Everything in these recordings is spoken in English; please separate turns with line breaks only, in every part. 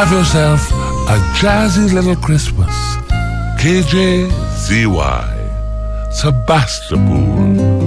Have yourself a jazzy little Christmas. KJCY, Sebastopol.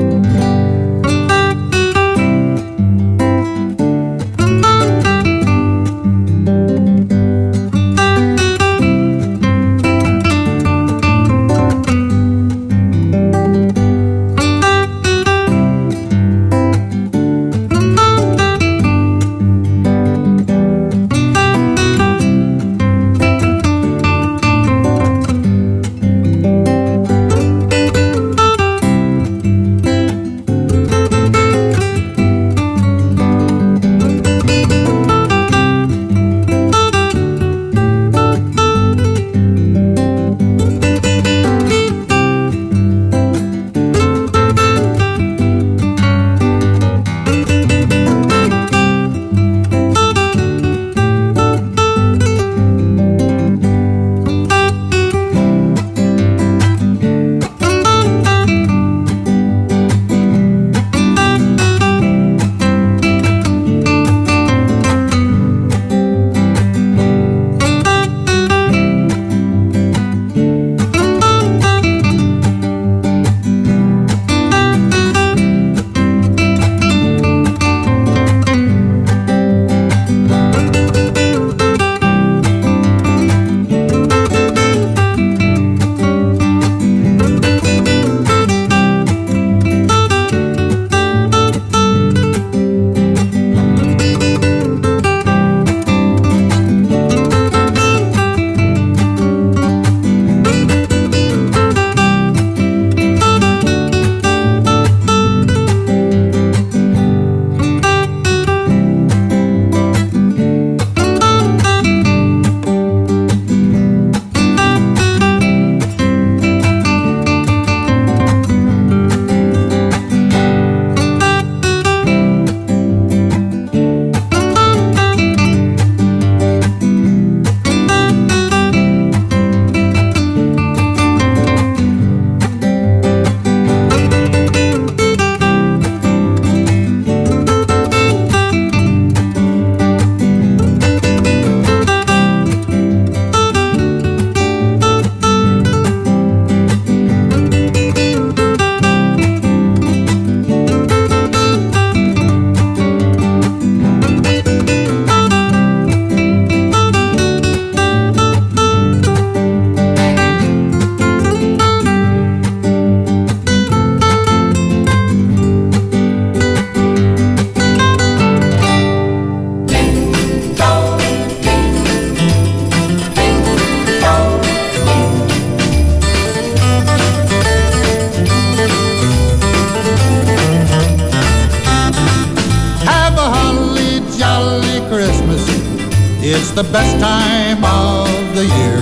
It's the best time of the year.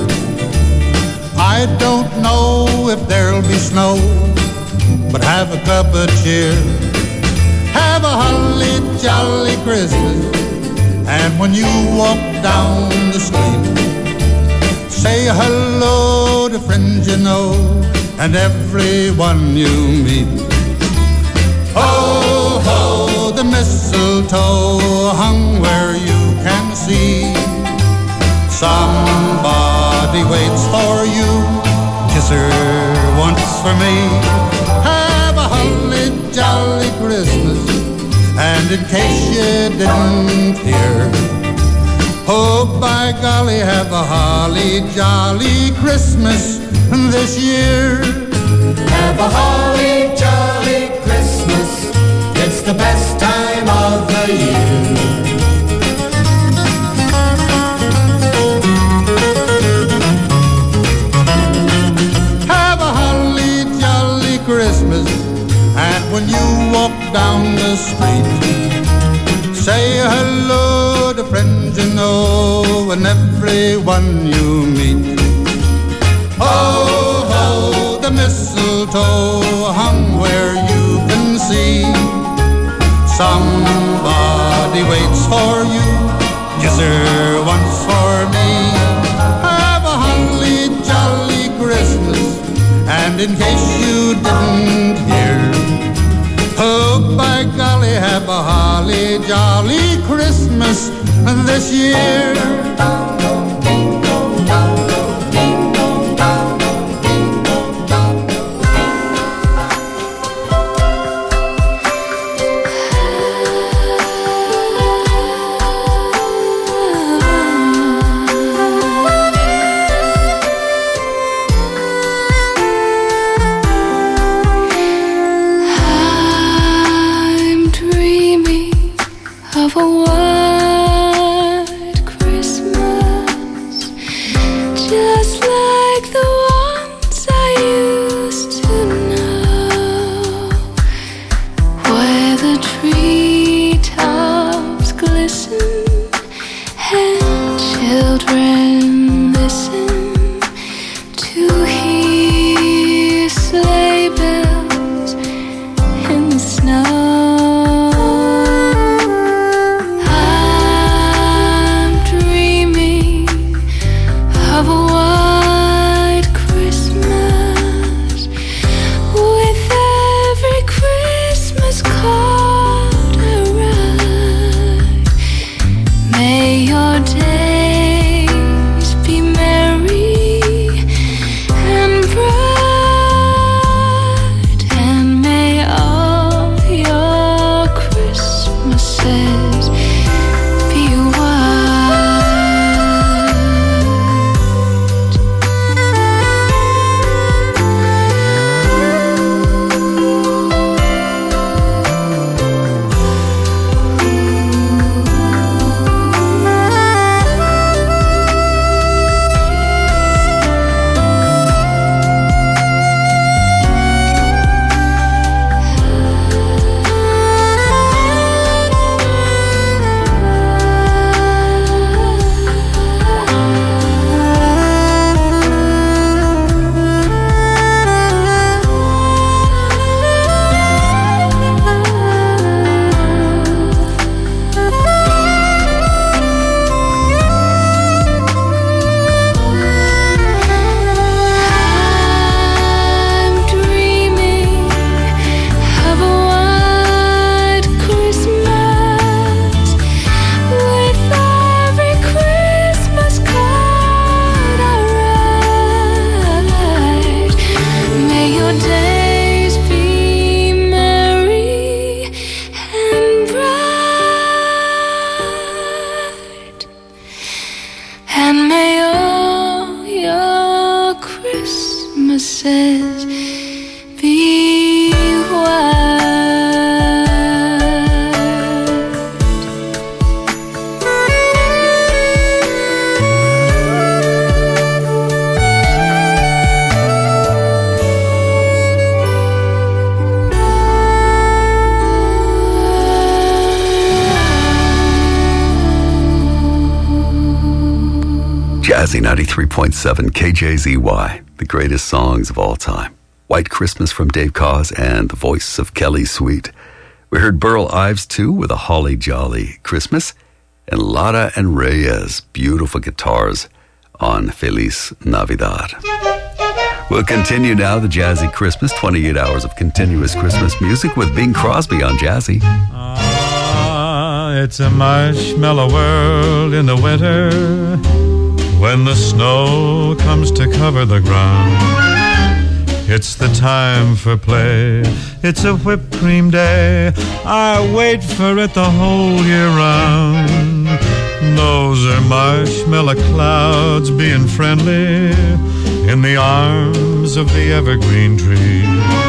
I don't know if there'll be snow, but have a cup of cheer. Have a holly jolly Christmas, and when you walk down the street, say hello to friends you know and everyone you meet. Ho, ho, the mistletoe hung where you can see. Somebody waits for you, kiss her once for me. Have a holly jolly Christmas, and in case you didn't hear, oh, by golly, have a holly jolly Christmas this year.
Have a holly jolly Christmas, it's the best time of the year.
Have a holly jolly Christmas, and when you walk down the street, say hello to friends you know and everyone you meet. Ho, ho, the mistletoe hung where you can see. Somebody waits for you, kiss her once for me. Have a holly jolly Christmas, and in case you didn't hear, Oh, by golly, have a holly jolly Christmas this year.
Jazzy 93.7 KJZY, the greatest songs of all time. White Christmas from Dave Koz and the voice of Kelly Sweet. We heard Burl Ives too with a Holly Jolly Christmas, and Lara and Reyes, beautiful guitars on Feliz Navidad. We'll continue now the Jazzy Christmas, 28 hours of continuous Christmas music with Bing Crosby on Jazzy.
Ah, it's a marshmallow world in the winter when the snow comes to cover the ground. It's the time for play. It's a whipped cream day. I wait for it the whole year round. Those are marshmallow clouds being friendly in the arms of the evergreen tree.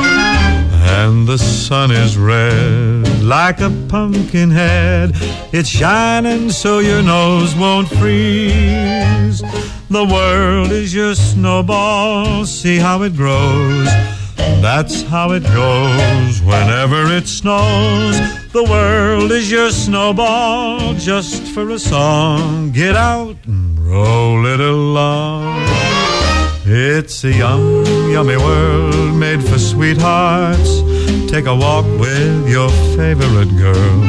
And the sun is red like a pumpkin head. It's shining so your nose won't freeze. The world is your snowball, see how it grows. That's how it goes whenever it snows. The world is your snowball, just for a song. Get out and roll it along. It's a yum, yummy world made for sweethearts. Take a walk with your favorite girl.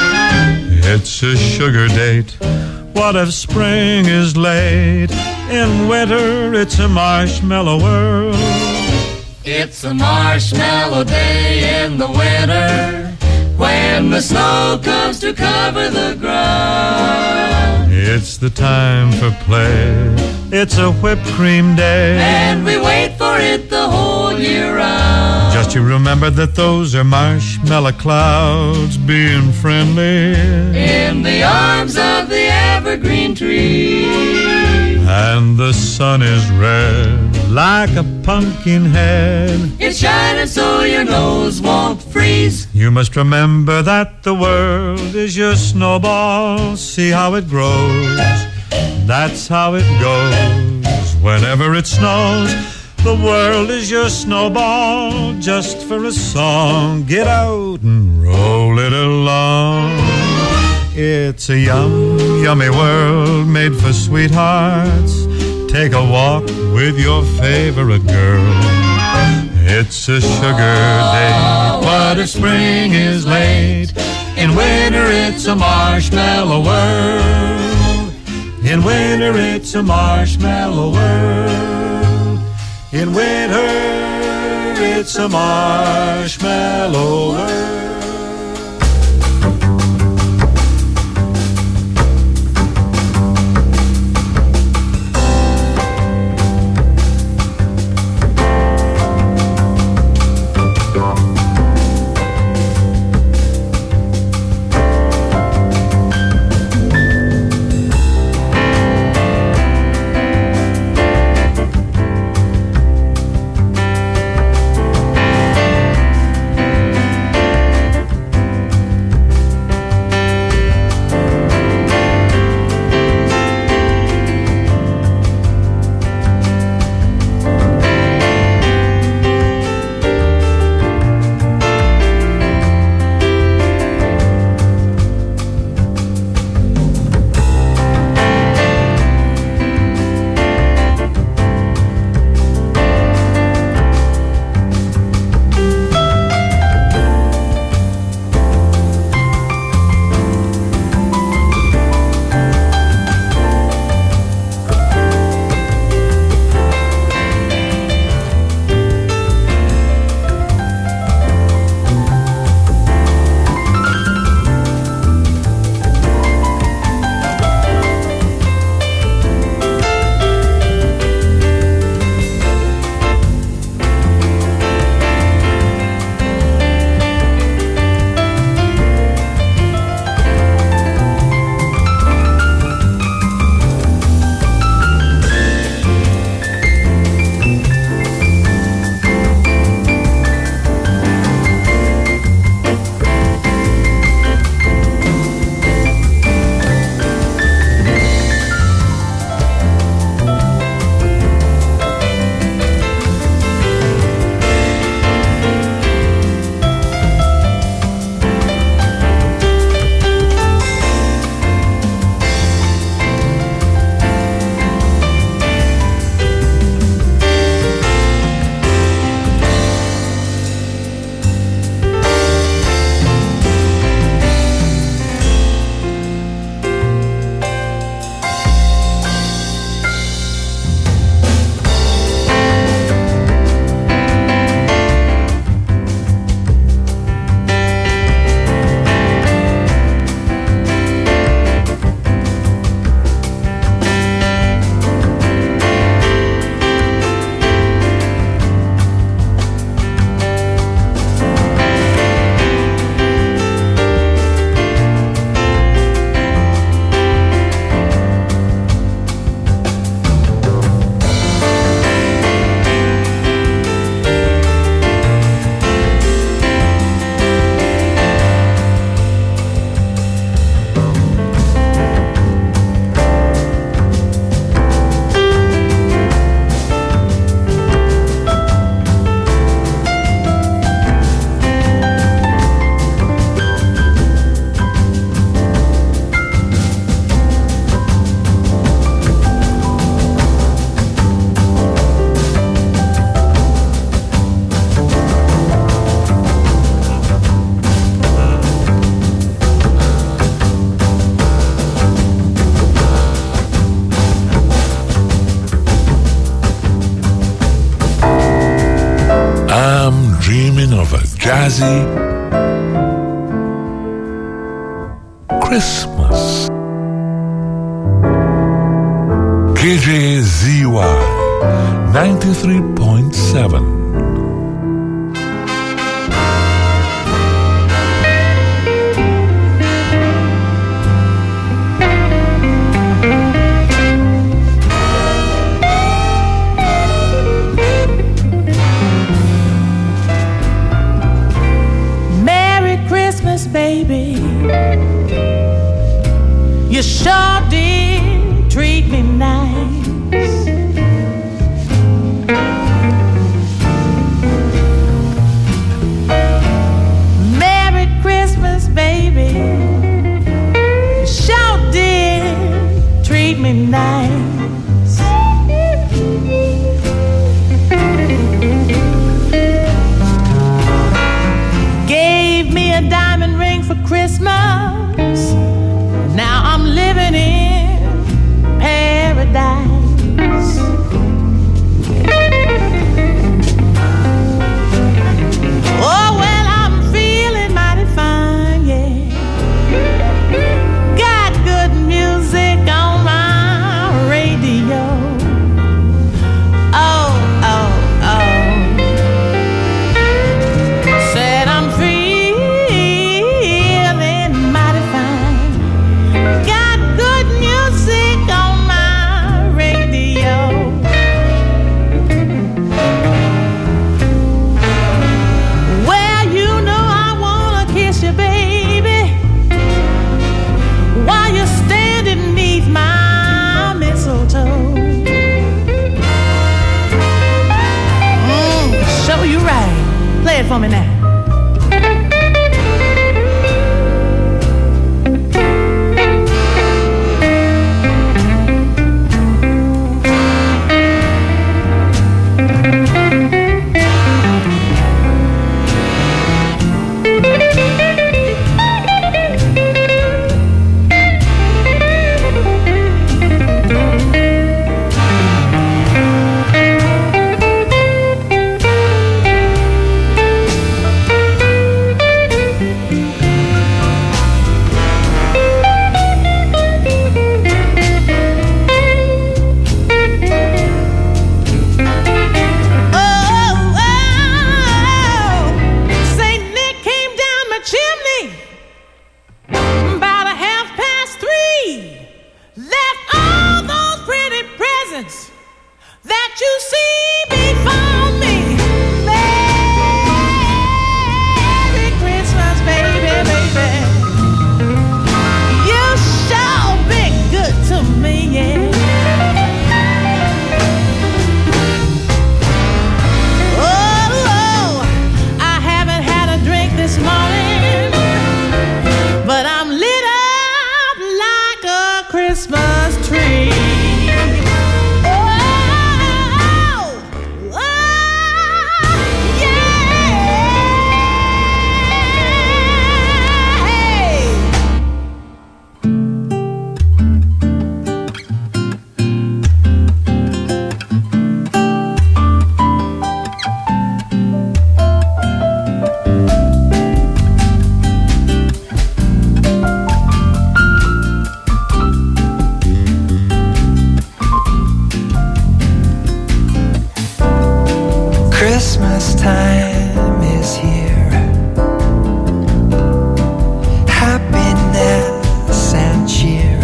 It's a sugar date. What if spring is late? In winter, it's a marshmallow world.
It's a marshmallow day in the winter, when the snow comes to cover the ground.
It's the time for play, it's a whipped cream day,
and we wait for it the whole year round.
Just you remember that those are marshmallow clouds being friendly
in the arms of the evergreen tree.
And the sun is red like a pumpkin head.
It's shining so your nose won't freeze.
You must remember that the world is your snowball. See how it grows, that's how it goes. Whenever it snows, the world is your snowball. Just for a song, get out and roll it along. It's a yummy world made for sweethearts. Take a walk with your favorite girl. It's a sugar day, but if spring is late, in winter it's a marshmallow world. In winter it's a marshmallow world. In winter it's a marshmallow world.
Jersey. Christmas. KJZY 93.7.
Baby, you sure did treat me nice. Merry Christmas, baby, you sure did treat me nice. Gave me a diamond ring for Christmas. Now I'm living in paradise. Oh, well, I'm feeling mighty fine, yeah. Got good music on my radio. Oh, oh, oh. Said I'm play it for me now.
Christmas time is here. Happiness and cheer.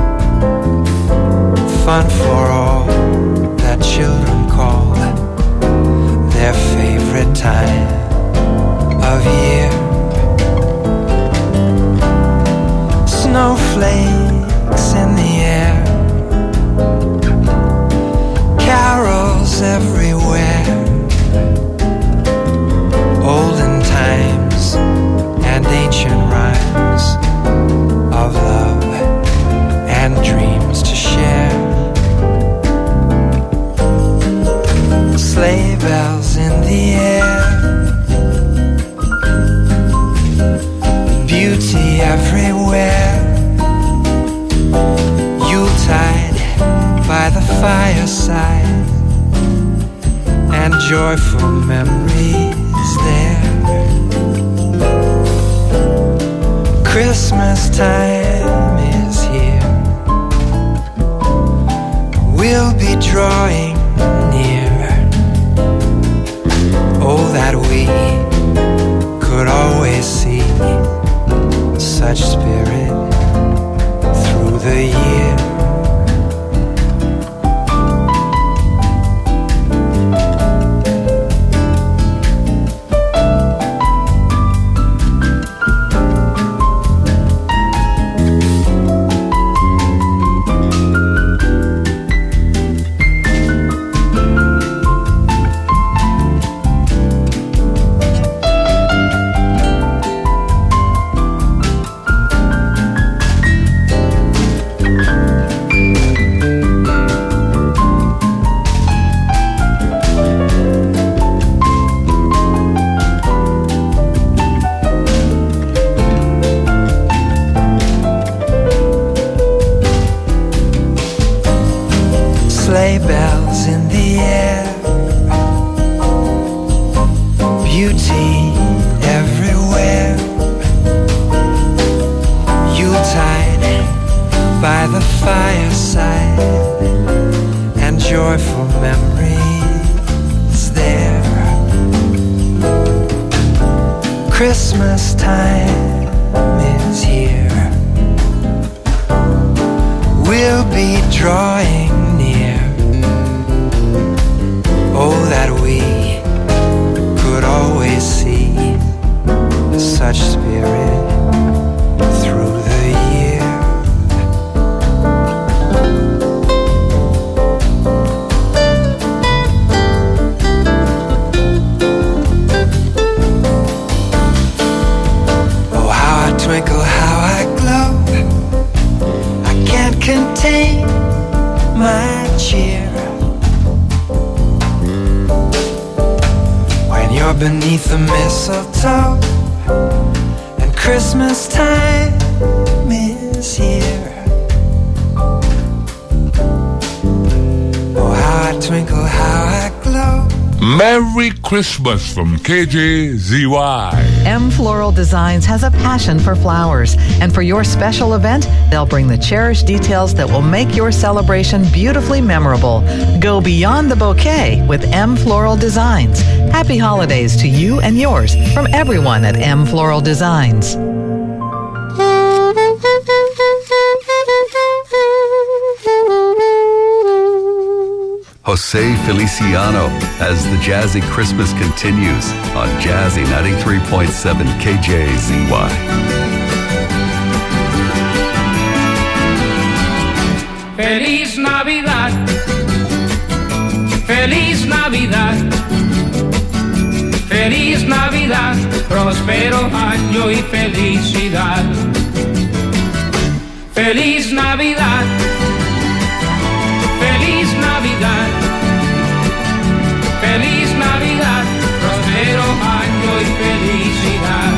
Fun for all that children call their favorite time of year. Snowflakes in the air. Carols everywhere. Olden times and ancient rhymes of love and dreams to share. Sleigh bells in the air. Beauty everywhere. Yuletide by the fireside. And joyful memories there. Christmas time is here. We'll be drawing near. Oh, that we could always see such spirit through the year. Sleigh bells in the air, beauty everywhere. Yuletide by the fireside, and joyful memories there. Christmas time is here. We'll be drawing near. Oh, that we could always see such spirit through the year. Oh, how I twinkle, how I glow. I can't contain my cheer. You're beneath the mistletoe, and Christmas time is here. Oh, how I twinkle, how I glow.
Merry Christmas from KJZY.
M Floral Designs has a passion for flowers, and for your special event, they'll bring the cherished details that will make your celebration beautifully memorable. Go beyond the bouquet with M Floral Designs. Happy holidays to you and yours from everyone at M Floral Designs.
Jose Feliciano as the Jazzy Christmas continues on Jazzy 93.7 KJZY.
Feliz Navidad, Feliz Navidad, Feliz Navidad, próspero año y felicidad. Feliz Navidad, Feliz Navidad, Feliz Navidad, próspero año y felicidad.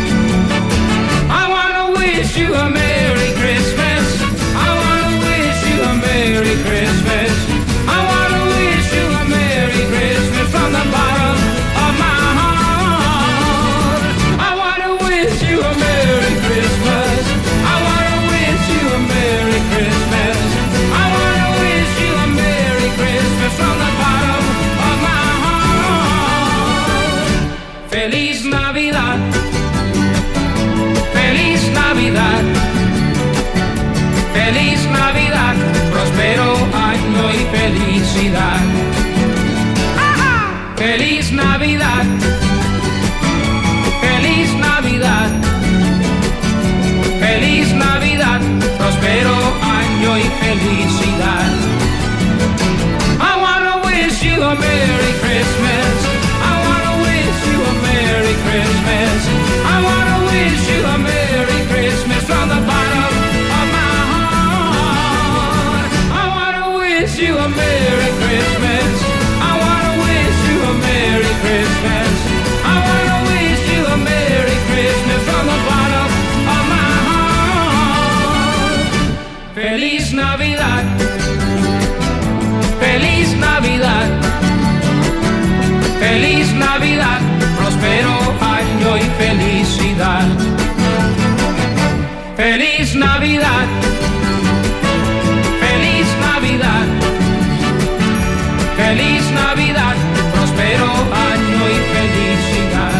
I wanna wish you a Merry Christmas. I wanna wish you a Merry Christmas. I wanna wish you a Merry Christmas from the bottom of my heart. I wanna wish you a Merry Christmas. I wanna wish you a Merry Christmas. I wanna wish you a Merry Christmas from the bottom of my heart. Feliz Navidad, Feliz Navidad, Feliz Navidad, próspero año y felicidad. Feliz Navidad, Feliz Navidad, Feliz Navidad, próspero año y felicidad. I wanna wish you a Merry Christmas. I wanna wish you a Merry Christmas. I wanna wish you a Merry Christmas from the bottom of my heart. I wanna wish you a Merry Christmas. I wanna wish you a Merry Christmas. I wanna wish you a Merry Christmas from the bottom of my heart. Feliz Navidad, Feliz Navidad, feliz Navidad, feliz Navidad, próspero año y felicidad.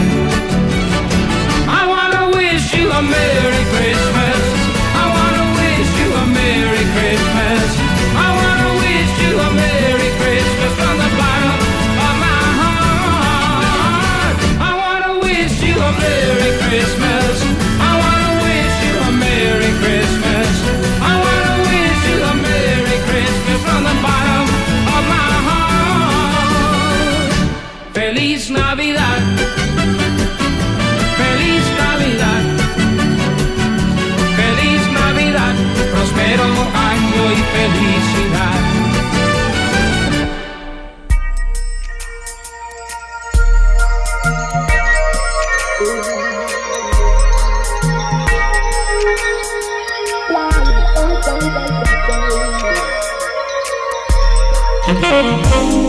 I wanna wish you a Merry Christmas. I wanna wish you a Merry Christmas. I wanna wish you a Merry Christmas from the bottom of my heart. I wanna wish you a Merry Christmas. I wanna wish you a Merry Christmas. I wanna wish you a Merry Christmas from the bottom of my heart. Feliz Navidad. Feliz Navidad. Feliz Navidad. Próspero año y felicidad.
Wow.